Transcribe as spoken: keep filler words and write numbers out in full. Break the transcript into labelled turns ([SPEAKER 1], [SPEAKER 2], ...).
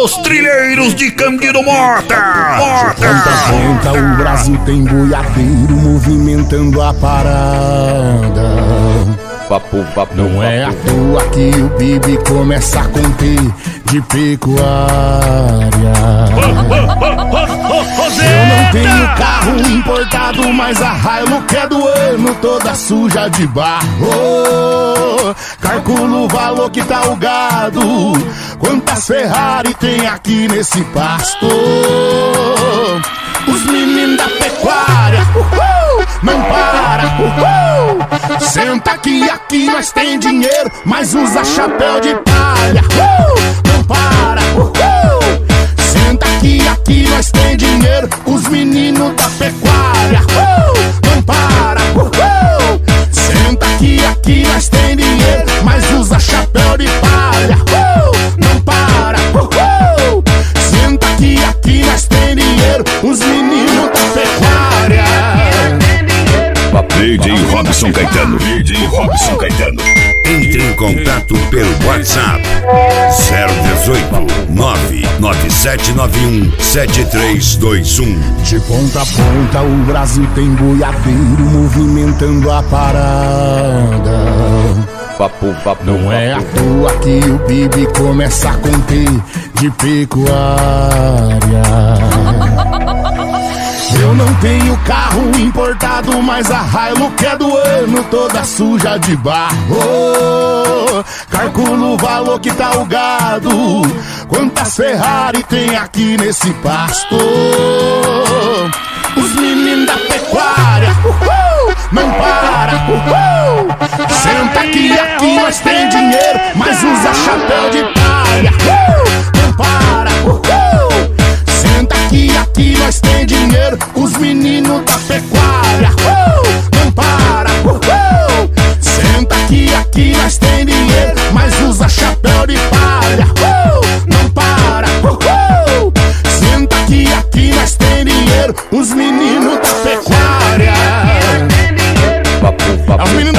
[SPEAKER 1] Os trilheiros de Candido Mota. Mota.
[SPEAKER 2] Ponta a ponta o Brasil tem boiadeiro movimentando a parada.
[SPEAKER 3] Vapo, vapo,
[SPEAKER 2] Não
[SPEAKER 3] vapo.
[SPEAKER 2] é à toa que o Bibi começa a conter de pecuária. Eu não tenho carro importado, mas a Hilux é do ano, toda suja de barro. Calculo o valor que tá o gado, quantas Ferrari tem aqui nesse pasto. Os meninos da pecuária, uhul, não para, uhul. Senta aqui, aqui nós tem dinheiro, mas usa chapéu de palha, uhul, não para, uhul. Senta aqui, aqui nós tem dinheiro, os meninos da pecuária, uhul, não para, uhul. Senta aqui, aqui nós tem dinheiro, mas usa chapéu de palha, uhul, não para, uhul. Senta aqui, aqui nós tem dinheiro, os meninos da pecuária.
[SPEAKER 1] D J Robson Caetano. D J Robson Caetano.
[SPEAKER 4] Entre em contato pelo WhatsApp zero dezoito, nove nove sete nove um, sete três dois um.
[SPEAKER 2] De ponta a ponta o Brasil tem boiadeiro movimentando a parada.
[SPEAKER 3] Vapo, vapo,
[SPEAKER 2] Não
[SPEAKER 3] vapo.
[SPEAKER 2] é à toa que o Bibi começa a conter de pecuária. Eu não tenho carro importado, mas a Hilux é do ano, toda suja de barro. Calculo o valor que tá o gado, quantas Ferrari tem aqui nesse pasto. Os meninos da pecuária, uhul, não para, uhul. Senta aqui, aqui nós tem dinheiro, mas usa chapéu de palha, uhul, não para, uhul. Senta aqui, aqui nós tem dinheiro, os meninos da pecuária, uhul, não para, uhul. Senta aqui, aqui nós tem dinheiro, mas usa chapéu de palha, uhul, não para, uhul. Senta aqui, aqui nós tem dinheiro, os meninos da pecuária.
[SPEAKER 3] Vapo, vapo,
[SPEAKER 2] Os meninos